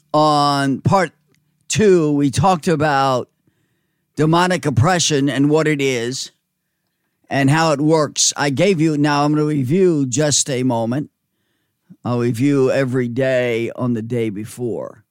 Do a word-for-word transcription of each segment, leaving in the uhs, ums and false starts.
On part two, we talked about demonic oppression and what it is and how it works. I gave you, now I'm going to review just a moment. I'll review every day on the day before.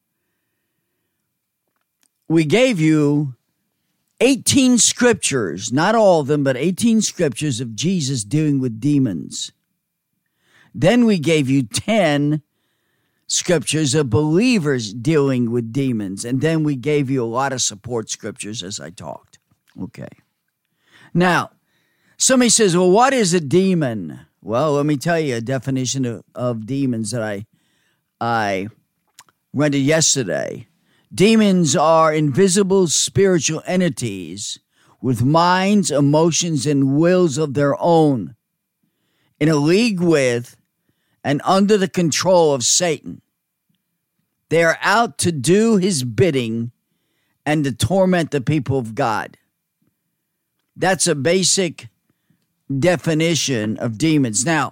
We gave you eighteen scriptures, not all of them, but eighteen scriptures of Jesus dealing with demons. Then we gave you ten scriptures of believers dealing with demons. And then we gave you a lot of support scriptures as I talked. Okay. Now, somebody says, well, what is a demon? Well, let me tell you a definition of, of demons that I, I rendered yesterday. Demons are invisible spiritual entities with minds, emotions, and wills of their own, in a league with and under the control of Satan. They are out to do his bidding and to torment the people of God. That's a basic definition of demons. Now,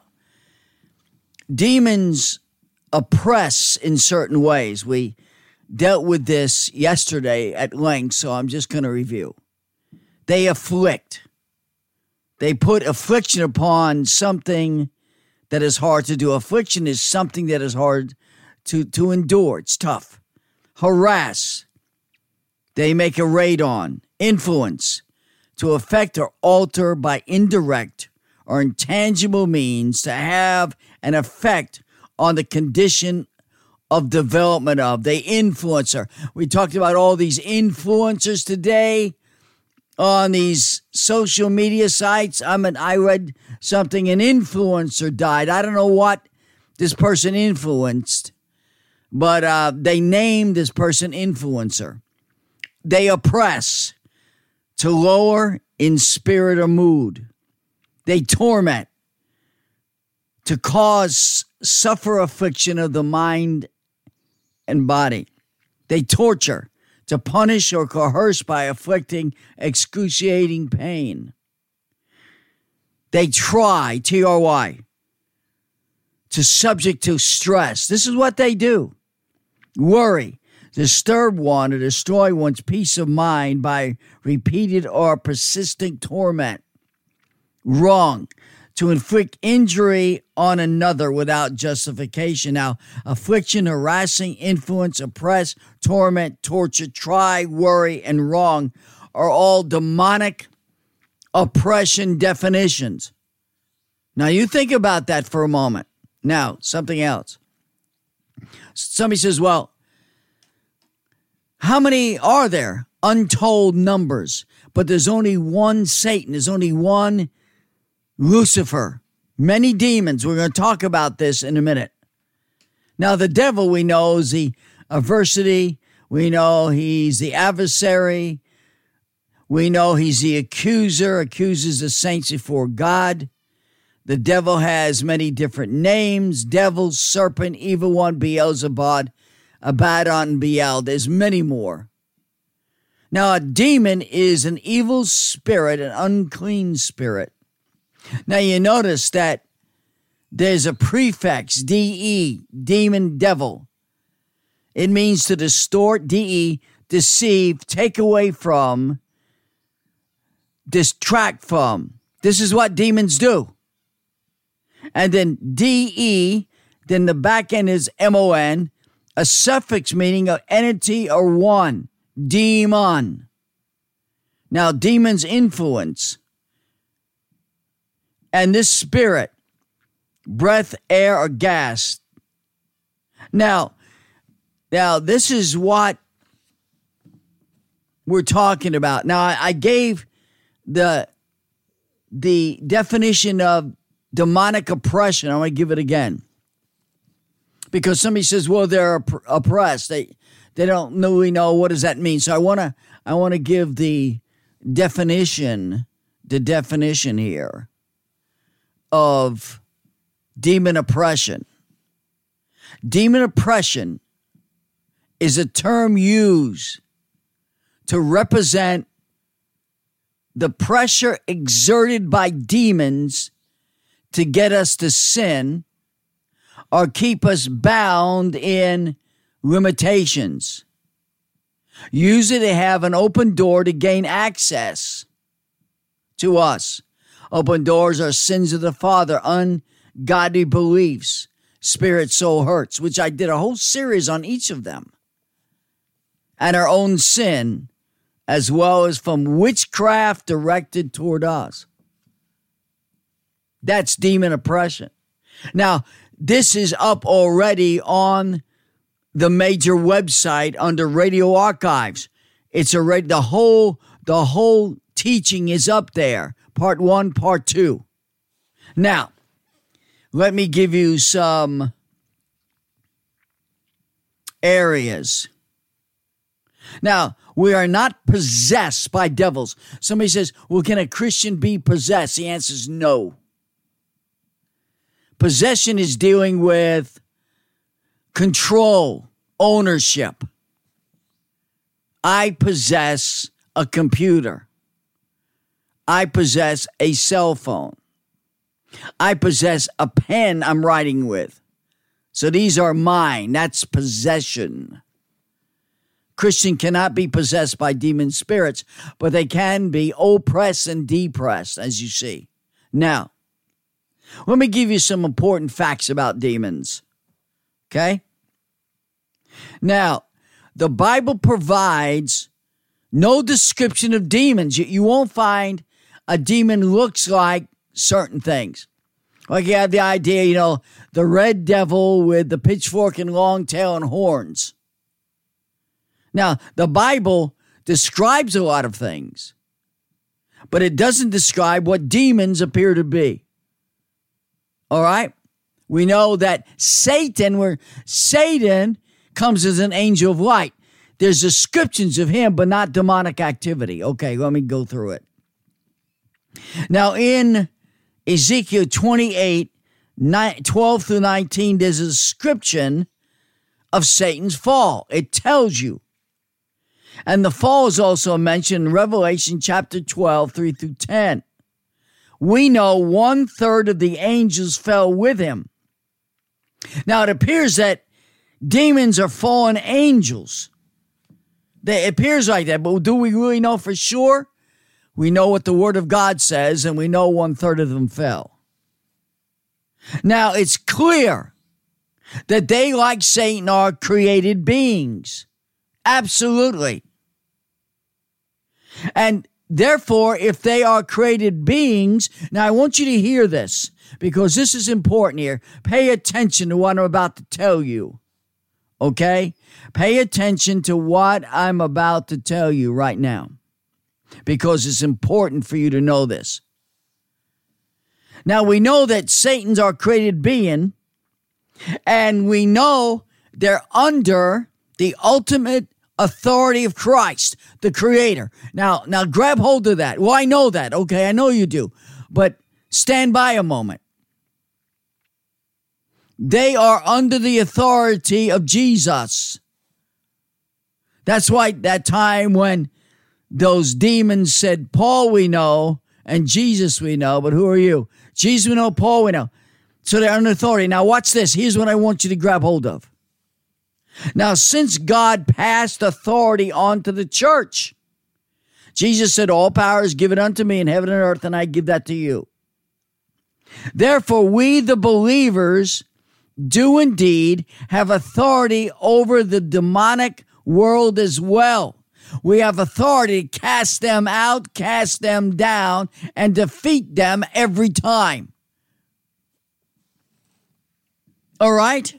demons oppress in certain ways. We dealt with this yesterday at length, so I'm just going to review. They afflict. They put affliction upon something that is hard to do. Affliction is something that is hard to, to endure. It's tough. Harass. They make a raid on. Influence. To affect or alter by indirect or intangible means to have an effect on the condition of development of. They influencer. We talked about all these influencers today on these social media sites. I mean, I read something, an influencer died. I don't know what this person influenced, but uh, they named this person influencer. They oppress, to lower in spirit or mood. They torment, to cause suffer affliction of the mind and body. They torture, to punish or coerce by afflicting excruciating pain. They try, T R Y, to subject to stress. This is what they do. Worry, disturb one or destroy one's peace of mind by repeated or persistent torment. Wrong, to inflict injury on another without justification. Now, affliction, harassing, influence, oppress, torment, torture, try, worry, and wrong are all demonic oppression definitions. Now, you think about that for a moment. Now, something else. Somebody says, well, how many are there? Untold numbers. But there's only one Satan. There's only one Lucifer. Many demons. We're going to talk about this in a minute. Now, the devil, we know, is the adversity. We know he's the adversary. We know he's the accuser, accuses the saints before God. The devil has many different names: devil, serpent, evil one, Beelzebub, Abaddon, Beel. There's many more. Now, a demon is an evil spirit, an unclean spirit. Now, you notice that there's a prefix, D E, demon, devil. It means to distort, D E, deceive, take away from, distract from. This is what demons do. And then D E, then the back end is M O N, a suffix meaning of entity or one, demon. Now, demons influence. And this spirit, breath, air, or gas. Now, now this is what we're talking about. Now, I, I gave the, the definition of demonic oppression. I'm going to give it again. Because somebody says, well, they're opp- oppressed. They they don't really know what does that mean. So I want to I want to give the definition, the definition here of demon oppression. Demon oppression is a term used to represent the pressure exerted by demons to get us to sin or keep us bound in limitations. Usually they have an open door to gain access to us. Open doors are sins of the father, ungodly beliefs, spirit, soul hurts, which I did a whole series on each of them. And our own sin, as well as from witchcraft directed toward us. That's demon oppression. Now, this is up already on the major website under Radio Archives. It's already, the whole, the whole teaching is up there. Part one, part two. Now, let me give you some areas. Now, we are not possessed by devils. Somebody says, well, can a Christian be possessed? The answer is no. Possession is dealing with control, ownership. I possess a computer. I possess a cell phone. I possess a pen I'm writing with. So these are mine. That's possession. Christian cannot be possessed by demon spirits, but they can be oppressed and depressed, as you see. Now, let me give you some important facts about demons. Okay? Now, the Bible provides no description of demons. You, you won't find a demon looks like certain things. Like you have the idea, you know, the red devil with the pitchfork and long tail and horns. Now, the Bible describes a lot of things, but it doesn't describe what demons appear to be. All right? We know that Satan, where Satan comes as an angel of light. There's descriptions of him, but not demonic activity. Okay, let me go through it. Now, in Ezekiel twenty-eight, twelve through nineteen, there's a description of Satan's fall. It tells you. And the fall is also mentioned in Revelation chapter twelve, three through ten. We know one third of the angels fell with him. Now, it appears that demons are fallen angels. It appears like that, but do we really know for sure? We know what the Word of God says, and we know one third of them fell. Now, it's clear that they, like Satan, are created beings. Absolutely. And therefore, if they are created beings, now I want you to hear this, because this is important here. Pay attention to what I'm about to tell you. Okay? Pay attention to what I'm about to tell you right now, because it's important for you to know this. Now, we know that Satan's our created being, and we know they're under the ultimate authority of Christ, the Creator. Now, now grab hold of that. Well, I know that. Okay, I know you do. But stand by a moment. They are under the authority of Jesus. That's why that time when those demons said, Paul we know, and Jesus we know, but who are you? Jesus we know, Paul we know. So they're under authority. Now watch this. Here's what I want you to grab hold of. Now, since God passed authority on to the church, Jesus said, all power is given unto me in heaven and earth, and I give that to you. Therefore, we, the believers, do indeed have authority over the demonic world as well. We have authority to cast them out, cast them down, and defeat them every time. All right?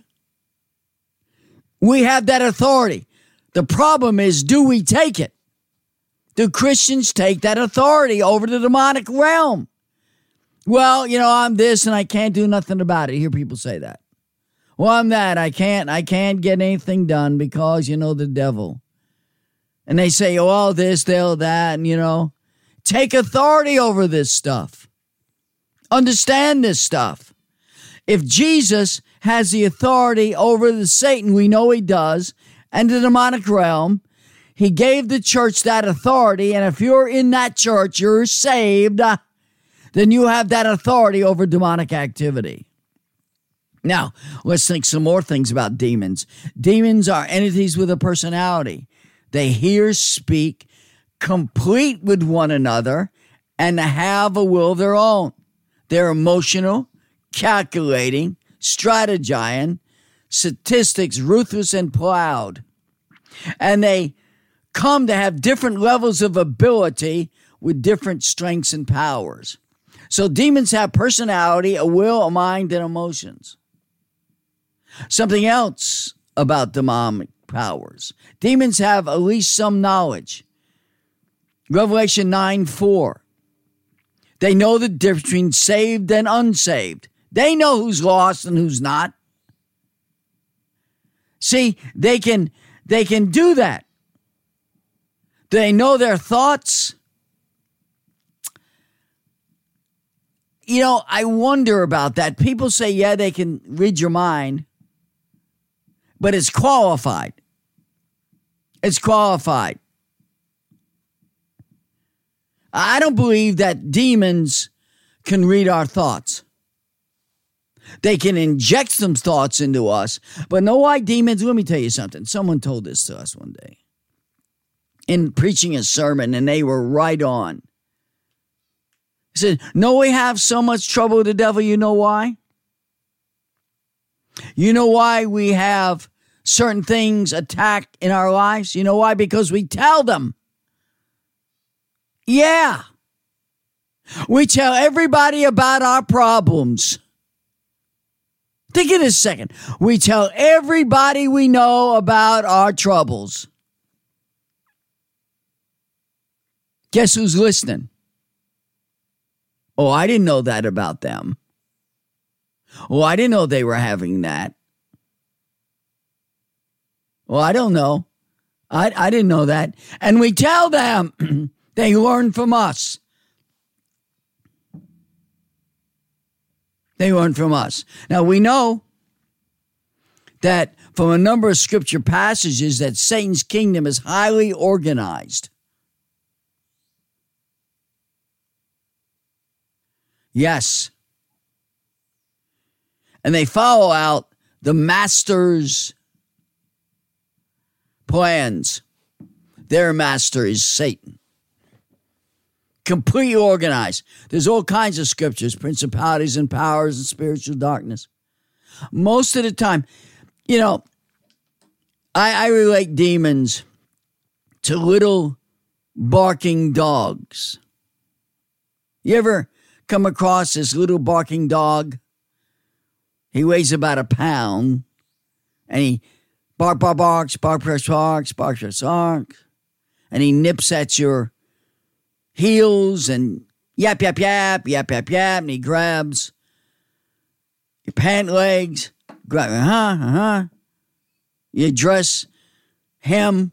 We have that authority. The problem is, do we take it? Do Christians take that authority over the demonic realm? Well, you know, I'm this and I can't do nothing about it. I hear people say that. Well, I'm that. I can't, I can't get anything done because, you know, the devil. And they say, oh, all this, they'll that, and, you know. Take authority over this stuff. Understand this stuff. If Jesus has the authority over the Satan, we know he does, and the demonic realm, he gave the church that authority, and if you're in that church, you're saved, then you have that authority over demonic activity. Now, let's think some more things about demons. Demons are entities with a personality. They hear, speak, complete with one another, and have a will of their own. They're emotional, calculating, strategizing, statistics, ruthless, and proud. And they come to have different levels of ability with different strengths and powers. So demons have personality, a will, a mind, and emotions. Something else about demonic powers. Demons have at least some knowledge. Revelation nine four. They know the difference between saved and unsaved. They know who's lost and who's not. See, they can, they can do that. They know their thoughts. You know, I wonder about that. People say, yeah, they can read your mind. But it's qualified. It's qualified. I don't believe that demons can read our thoughts. They can inject some thoughts into us. But know why demons? Let me tell you something. Someone told this to us one day in preaching a sermon, and they were right on. He said, no, we have so much trouble with the devil. You know why? You know why we have certain things attack in our lives? You know why? Because we tell them. Yeah. We tell everybody about our problems. Think of this a second. We tell everybody we know about our troubles. Guess who's listening? Oh, I didn't know that about them. Oh, I didn't know they were having that. Well, I don't know. I, I didn't know that. And we tell them. They learn from us. They learn from us. Now, we know that from a number of scripture passages that Satan's kingdom is highly organized. Yes. And they follow out the master's plans. Their master is Satan. Completely organized. There's all kinds of scriptures, principalities and powers and spiritual darkness. Most of the time, you know, I, I relate demons to little barking dogs. You ever come across this little barking dog? He weighs about a pound, and he bark, bark, barks, bark, bark, barks, bark, bark, barks, and he nips at your heels and yap, yap, yap, yap, yap, yap, and he grabs your pant legs, grab, uh-huh, uh-huh. You dress him.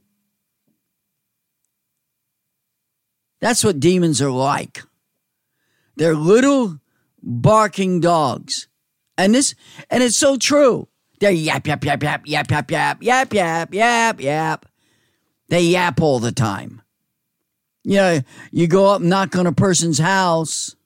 That's what demons are like. They're little barking dogs. And this, and it's so true. They're yap, yap, yap, yap, yap, yap, yap, yap, yap, yap, yap. They yap all the time. You know, you go up and knock on a person's house.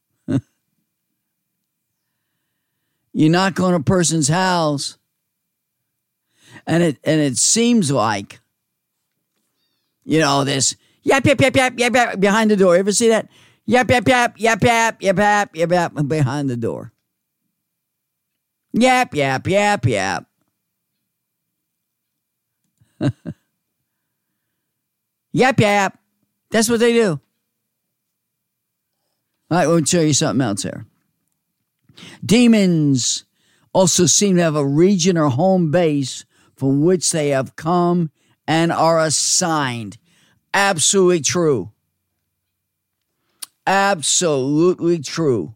You knock on a person's house. And it and it seems like, you know, this yap, yap, yap, yap, yap, yap behind the door. You ever see that? Yap, yap, yap, yap, yap, yap, yap, yap, yap behind the door. Yap, yap, yap, yap. Yap, yap. That's what they do. All right, we'll show you something else here. Demons also seem to have a region or home base from which they have come and are assigned. Absolutely true. Absolutely true.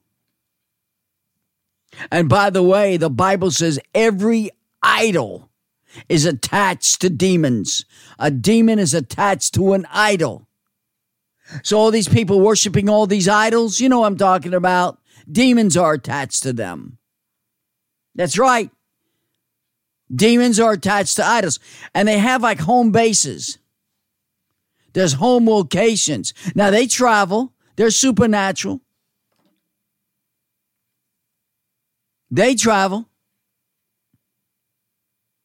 And by the way, the Bible says every idol is attached to demons. A demon is attached to an idol. So all these people worshiping all these idols, you know what I'm talking about. Demons are attached to them. That's right. Demons are attached to idols. And they have like home bases. There's home locations. Now they travel. They're supernatural. They travel.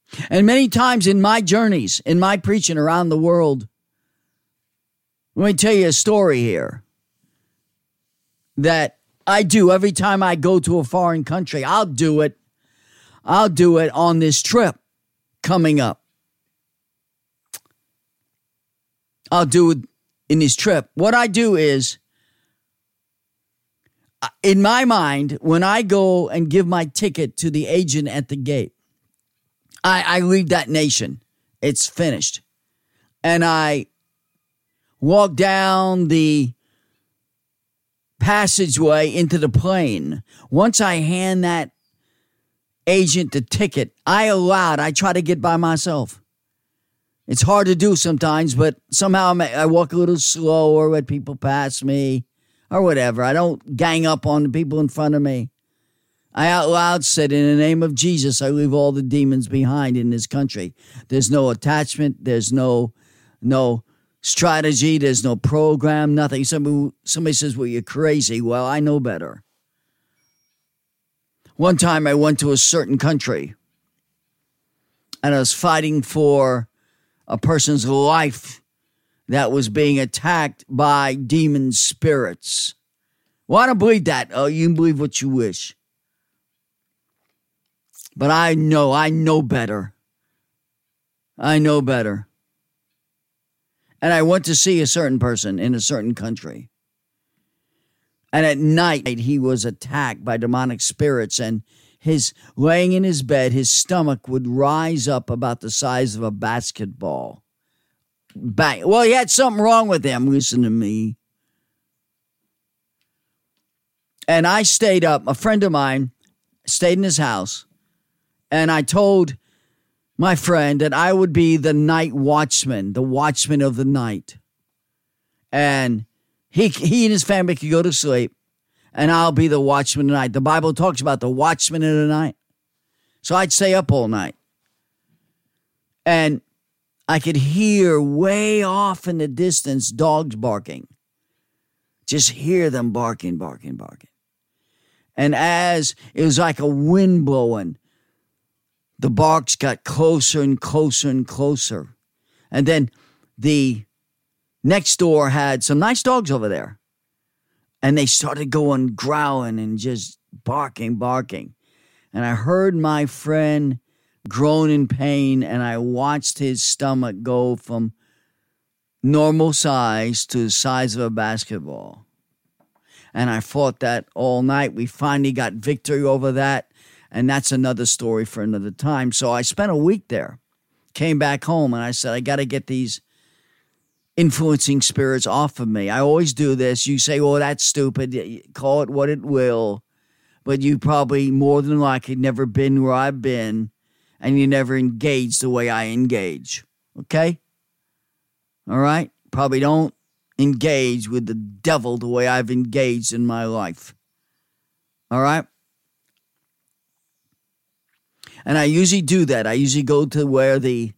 And many times in my journeys, in my preaching around the world, let me tell you a story here that I do every time I go to a foreign country. I'll do it. I'll do it on this trip coming up. I'll do it in this trip. What I do is, in my mind, when I go and give my ticket to the agent at the gate, I, I leave that nation. It's finished. And I walk down the passageway into the plane. Once I hand that agent the ticket, I allow it. I try to get by myself. It's hard to do sometimes, but somehow I walk a little slower when people pass me or whatever. I don't gang up on the people in front of me. I out loud said, in the name of Jesus, I leave all the demons behind in this country. There's no attachment. There's no no strategy. There's no program, nothing. Somebody, somebody says, well, you're crazy. Well, I know better. One time I went to a certain country and I was fighting for a person's life that was being attacked by demon spirits. Well, I don't believe that. Oh, you can believe what you wish. But I know, I know better. I know better. And I went to see a certain person in a certain country. And at night, he was attacked by demonic spirits, and his laying in his bed, his stomach would rise up about the size of a basketball. Bang. Well, he had something wrong with him. Listen to me. And I stayed up. A friend of mine stayed in his house, and I told my friend that I would be the night watchman, the watchman of the night. And he he and his family could go to sleep, and I'll be the watchman of the night. The Bible talks about the watchman of the night. So I'd stay up all night. And I could hear way off in the distance dogs barking. Just hear them barking, barking, barking. And as it was like a wind blowing, the barks got closer and closer and closer. And then the next door had some nice dogs over there. And they started going growling and just barking, barking. And I heard my friend groan in pain, and I watched his stomach go from normal size to the size of a basketball. And I fought that all night. We finally got victory over that. And that's another story for another time. So I spent a week there, came back home, and I said, I got to get these influencing spirits off of me. I always do this. You say, well, that's stupid. Call it what it will. But you probably more than likely never been where I've been, and you never engage the way I engage. Okay? All right? Probably don't engage with the devil the way I've engaged in my life. All right? And I usually do that. I usually go to where the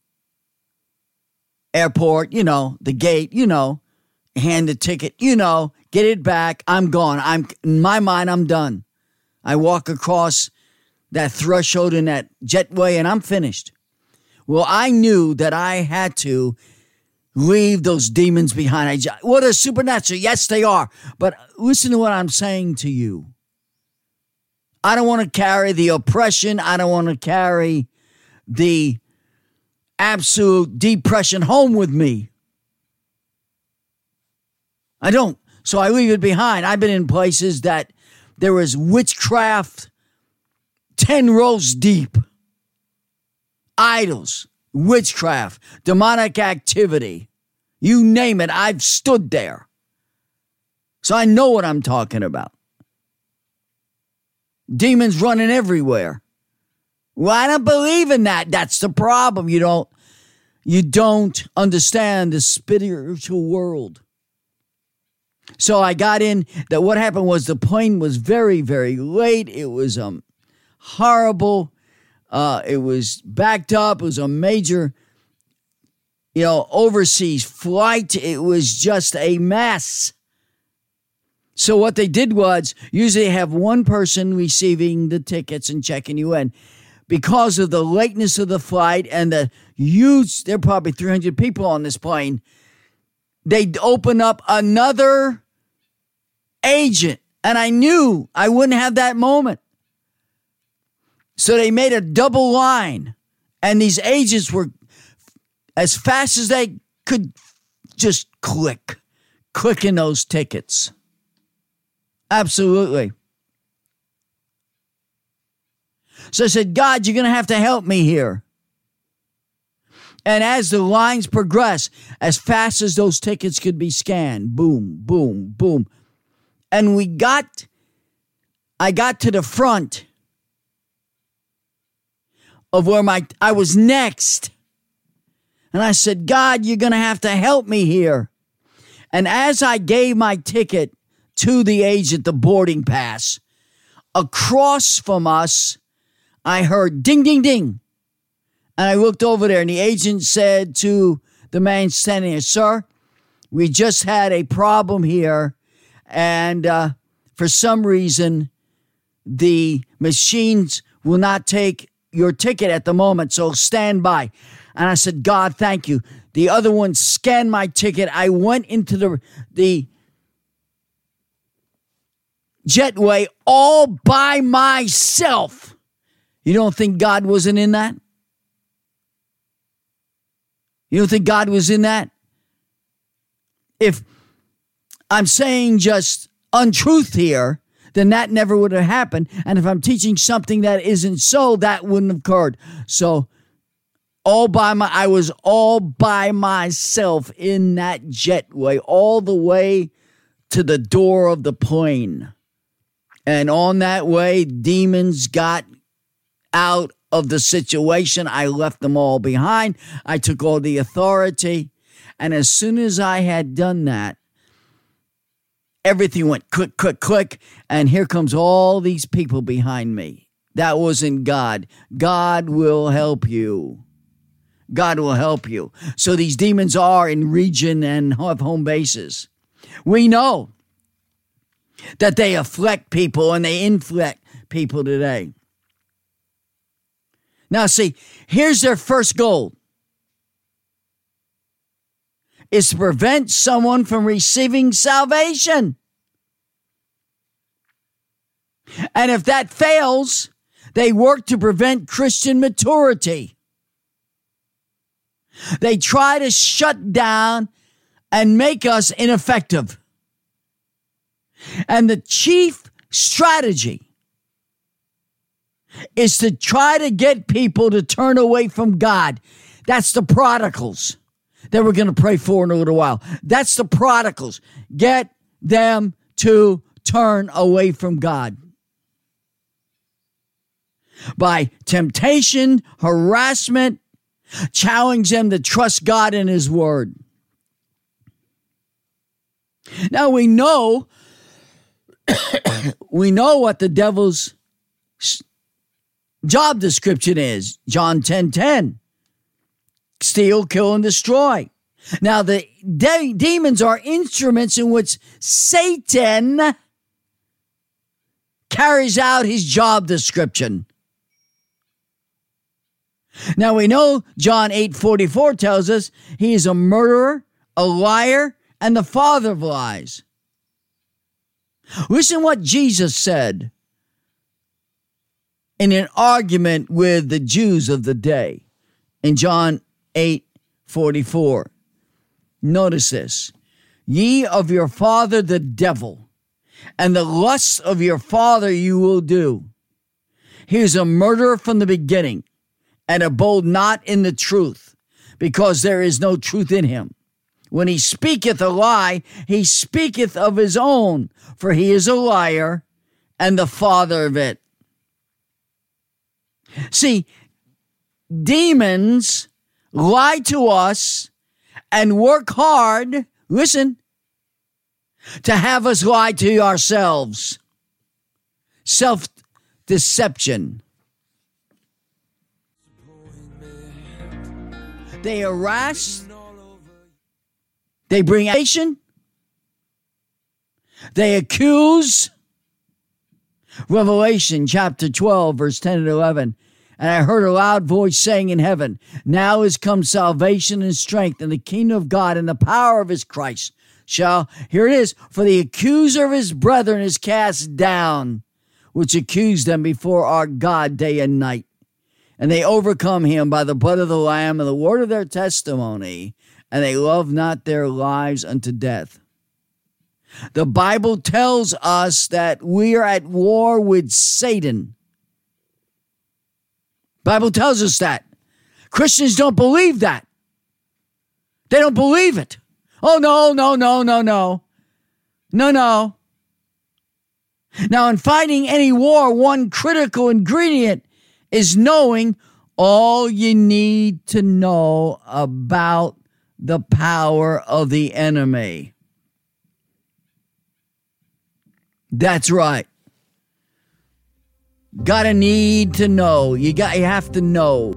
airport, you know, the gate, you know, hand the ticket, you know, get it back. I'm gone. I'm in my mind, I'm done. I walk across that threshold in that jetway and I'm finished. Well, I knew that I had to leave those demons behind. I, what a supernatural. Yes, they are. But listen to what I'm saying to you. I don't want to carry the oppression. I don't want to carry the absolute depression home with me. I don't. So I leave it behind. I've been in places that there was witchcraft ten rows deep. Idols, witchcraft, demonic activity. You name it, I've stood there. So I know what I'm talking about. Demons running everywhere. Well, I don't believe in that. That's the problem. You don't, you don't understand the spiritual world. So I got in. That what happened was the plane was very, very late. It was um horrible. Uh, it was backed up. It was a major, you know, overseas flight. It was just a mess. So what they did was usually have one person receiving the tickets and checking you in. because of the lateness of the flight and the huge, there are probably three hundred people on this plane, they'd open up another agent. And I knew I wouldn't have that moment. So they made a double line. And these agents were, as fast as they could, just click, clicking those tickets. Absolutely. So I said, God, you're going to have to help me here. And as the lines progress, as fast as those tickets could be scanned, boom, boom, boom. And we got, I got to the front of where my, I was next. And I said, God, you're going to have to help me here. And as I gave my ticket to the agent, the boarding pass, across from us, I heard ding, ding, ding. And I looked over there and the agent said to the man standing there, sir, we just had a problem here. And uh, for some reason, the machines will not take your ticket at the moment, so stand by. And I said, God, thank you. The other one scanned my ticket. I went into the, the jetway all by myself. You don't think God wasn't in that? You don't think God was in that? If I'm saying just untruth here, then that never would have happened. And if I'm teaching something that isn't so, that wouldn't have occurred. So all by my, I was all by myself in that jetway, all the way to the door of the plane. And on that way, demons got out of the situation. I left them all behind. I took all the authority. And as soon as I had done that, everything went click, click, click. And here comes all these people behind me. That wasn't God. God will help you. God will help you. So these demons are in region and have home bases. We know that they afflict people and they inflict people today. Now, see, here's their first goal. Is to prevent someone from receiving salvation. And if that fails, they work to prevent Christian maturity. They try to shut down and make us ineffective. And the chief strategy is to try to get people to turn away from God. That's the prodigals that we're going to pray for in a little while. That's the prodigals. Get them to turn away from God. By temptation, harassment, challenge them to trust God and His Word. Now we know, we know what the devil's job description is. John ten ten. Steal, kill, and destroy. Now the de- demons are instruments in which Satan carries out his job description. Now we know John eight forty-four tells us he is a murderer, a liar, and the father of lies. Listen what Jesus said in an argument with the Jews of the day in John eight forty-four. Notice this. Ye of your father the devil, and the lusts of your father you will do. He is a murderer from the beginning, and abode not in the truth, because there is no truth in him. When he speaketh a lie, he speaketh of his own, for he is a liar and the father of it. See, demons lie to us and work hard, listen, to have us lie to ourselves. Self-deception. They harass, they bring accusation, they accuse. Revelation chapter twelve, verse ten and eleven. And I heard a loud voice saying in heaven, now is come salvation and strength and the kingdom of God and the power of his Christ. Shall, here it is, for the accuser of his brethren is cast down, which accused them before our God day and night. And they overcome him by the blood of the Lamb and the word of their testimony, and they love not their lives unto death. The Bible tells us that we are at war with Satan. Bible tells us that. Christians don't believe that. They don't believe it. Oh, no, no, no, no, no. No, no. Now, in fighting any war, one critical ingredient is knowing all you need to know about the power of the enemy. That's right. Gotta need to know. You got. You have to know.